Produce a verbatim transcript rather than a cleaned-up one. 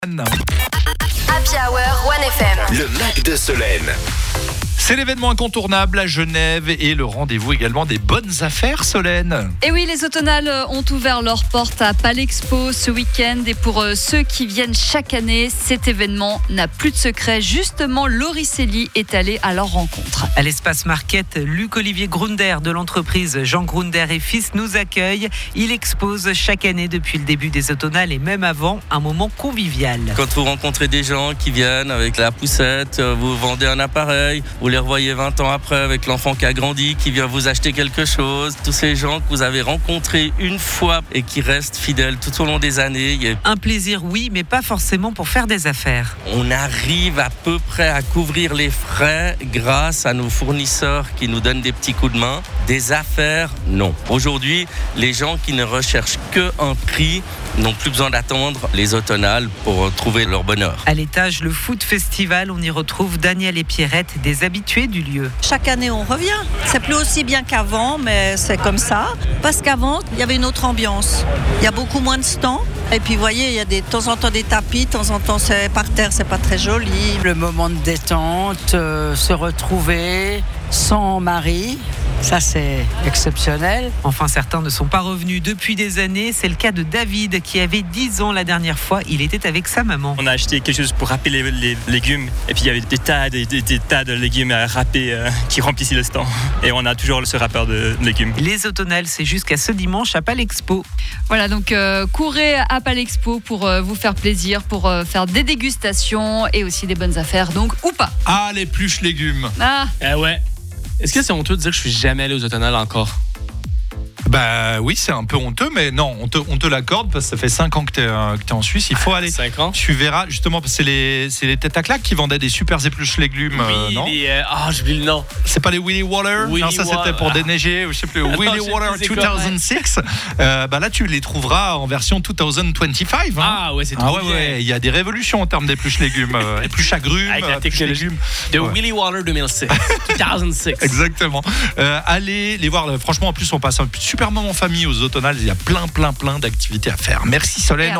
Happy Hour One F M. Le Mac de Solène. C'est l'événement incontournable à Genève et le rendez-vous également des bonnes affaires, Solène. Et oui, les automnales ont ouvert leurs portes à Palexpo ce week-end. Et pour ceux qui viennent chaque année, cet événement n'a plus de secret. Justement, Laurie Célie est allée à leur rencontre. À l'espace Market, Luc-Olivier Grunder de l'entreprise Jean Grunder et Fils nous accueille. Il expose chaque année depuis le début des automnales et même avant un moment convivial. Quand vous rencontrez des gens qui viennent avec la poussette, vous vendez un appareil, vous les revoyez vingt ans après avec l'enfant qui a grandi, qui vient vous acheter quelque chose. Tous ces gens que vous avez rencontrés une fois et qui restent fidèles tout au long des années. Un plaisir, oui, mais pas forcément pour faire des affaires. On arrive à peu près à couvrir les frais grâce à nos fournisseurs qui nous donnent des petits coups de main. Des affaires, non. Aujourd'hui, les gens qui ne recherchent qu'un prix n'ont plus besoin d'attendre les automnales pour trouver leur bonheur. À l'étage, le Food Festival, on y retrouve Daniel et Pierrette, des habitués du lieu. Chaque année, on revient. C'est plus aussi bien qu'avant, mais c'est comme ça. Parce qu'avant, il y avait une autre ambiance. Il y a beaucoup moins de stands. Et puis, vous voyez, il y a des, de temps en temps des tapis, de temps en temps, c'est par terre, c'est pas très joli. Le moment de détente, euh, se retrouver sans mari, ça c'est exceptionnel. Enfin, certains ne sont pas revenus depuis des années. C'est le cas de David qui avait dix ans la dernière fois. Il était avec sa maman. On a acheté quelque chose pour râper les, les légumes. Et puis il y avait des tas, des, des, des tas de légumes à râper euh, qui remplissaient le stand. Et on a toujours ce râpeur de légumes. Les automnales, c'est jusqu'à ce dimanche à Palexpo. Voilà, donc euh, courez à Palexpo pour euh, vous faire plaisir, pour euh, faire des dégustations et aussi des bonnes affaires, donc ou pas. Ah, les pluches légumes. Ah, Eh ouais. Est-ce que c'est honteux de dire que je suis jamais allé aux automnales encore? Bah oui, c'est un peu honteux, mais non, on te, on te l'accorde parce que ça fait cinq ans que t'es, euh, que t'es en Suisse. Il faut aller. cinq ans. Tu verras, justement, parce que c'est les, c'est les têtes à claques qui vendaient des super épluches légumes, euh, Oui, non les, euh, ah, j'oublie le nom. C'est pas les Willy Waller? Willy Non, ça c'était Waller. pour déneiger, ou je sais plus. Attends, Willy je sais Waller plus c'est deux quoi, mille six. Euh, bah là, tu les trouveras en version deux mille vingt-cinq. Hein. Ah ouais, c'est trop Ah ouais, bien. ouais, il y a des révolutions en termes d'épluches légumes, euh, épluches agrumes, Avec la euh, épluches technologie légumes. de Ouais. Willy Waller deux mille six. deux mille six. Exactement. Euh, allez les voir. Franchement, en plus, on passe un super moment en famille aux automnales. Il y a plein, plein, plein d'activités à faire. Merci Solène.